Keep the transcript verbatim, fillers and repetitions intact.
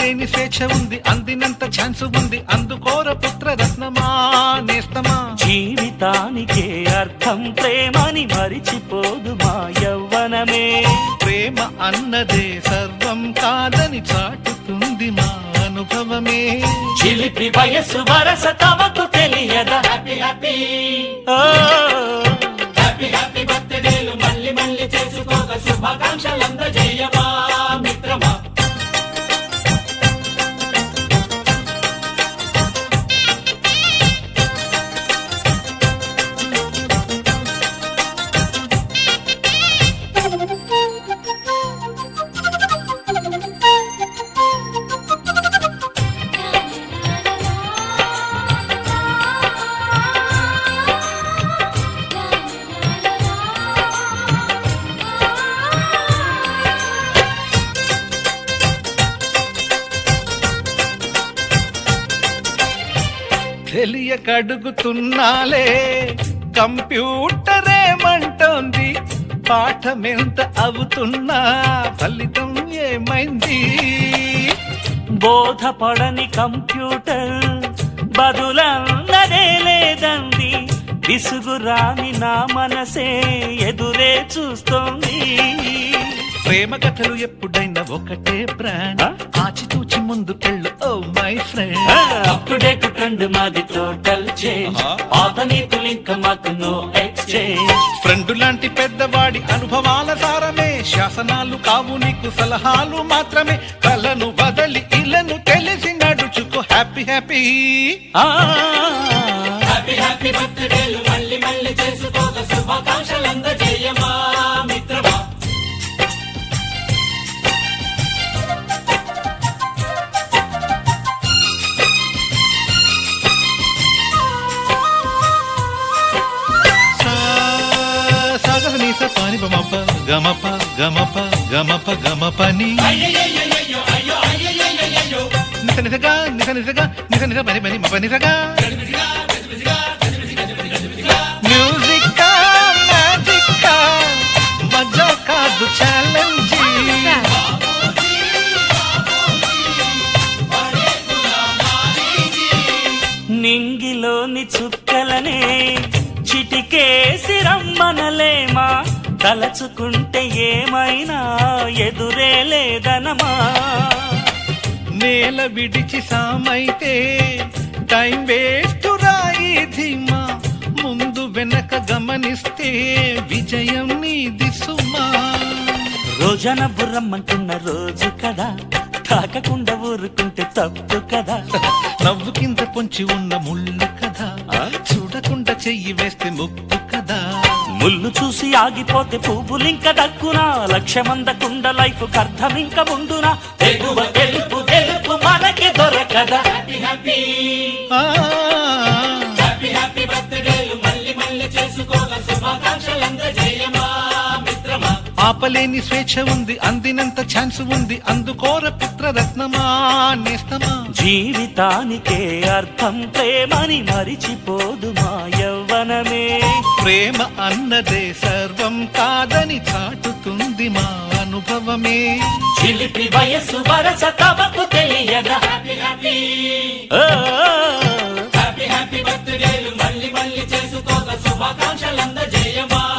ఆపలేని స్వేచ్ఛ ఉంది, అందినంత ఛాన్స్ ఉంది, అందుకోర పుత్ర రత్నమా నేస్తమా. జీవితానికే అర్థం ప్రేమని మరిచిపోదు మా యవ్వనమే. ప్రేమ అన్నదే సర్వం కాదని చాటుతుంది మా అనుభవమే. చిలిపి వయసు వరస తమకు తెలియదా. హ్యాపీ హ్యాపీ హ్యాపీ హ్యాపీ బర్త్డేలు మళ్ళీ మళ్ళీ చేసుకోక శుభాకాంక్షలందజేయమా మిత్రమా. తెలియకడుగుతున్నాలే కంప్యూటరేమంటోంది, పాఠమెంత అవుతున్నా ఫలితం ఏమైంది. బోధపడని కంప్యూటర్ బదులన్నదే లేదండి, విసుగురాని నా మనసే ఎదురే చూస్తోంది. ప్రేమ కథలు ఎప్పుడైనా ఒకటే బ్రాండ్, ఆచితూచి ముందుకెళ్ళు oh my friend. Up to date trend మాది టోటల్ చేంజ్, పాత నీతులు ఇంకా మాకు నో ఎక్స్చేంజ్. ఫ్రెండ్ లాంటి పెద్దవాడి అనుభవాల సారమే, శాసనాలు కావు నీకు సలహాలు మాత్రమే. కలను వదలి ఇలను తెలిసి నడుచుకో హ్యాపీ హ్యాపీ హ్యాపీ హ్యాపీ బర్త్డేలు మళ్ళీ మళ్ళీ చేసుకోక శుభాకాంక్షలందజేయమా మిత్రమా. పాని బమప గమప గమప గమప గమపని నిస నిసగా నిస నిసగా నిస నిస పని పని మప నిసగా. మ్యూజిక్ మ్యాజిక్ మజా కాదు ఛాలెంజ్. నింగిలోని చుక్కలనే చిటికేసి రమ్మనలేమా, తలచుకుంటే ఏమైనా ఎదురే లేదనమా. నేల విడిచి సామైతే టైం వేస్ట్ రాయి ధీమా, ముందు వెనక గమనిస్తే విజయం నీది సుమా. రోజన బుర్రమ్మంటున్న రోజు కదా, తాకకుండా ఊరుకుంటే తప్పు కదా. నవ్వు కింద పొంచి ఉన్న ముళ్ళు కదా, చూడకుండా చెయ్యి వేస్తే ముప్పు కదా. ముళ్ళు చూసి ఆగిపోతే పువ్వులింక దక్కునా, లక్ష్యమందకుండా లైఫ్ కర్థమింక ముందునా. తెగువ తెలుపు తెలుపు మనకి దొరకదా. హ్యాపీ హ్యాపీ హ్యాపీ హ్యాపీ బర్త్డేలు మళ్ళీ మళ్ళీ చేసుకోక శుభాకాంక్షలందజేయమా మిత్రమా. ఆపలేని స్వేచ్ఛ ఉంది, అందినంత ఛాన్స్ ఉంది, అందుకోర పుత్ర రత్నమా నేస్తమా. జీవితానికే అర్థం ప్రేమని మరిచిపోదు మా యవ్వనమే. ప్రేమ అన్నదే సర్వం కాదని చాటుతుంది మా అనుభవమే. చిలిపి వయసు వరస తమకు తెలియదా. హ్యాపీ హ్యాపీ హ్యాపీ హ్యాపీ బర్త్డేలు మళ్ళీ మళ్ళీ చేసుకోక శుభాకాంక్షలందజేయమా.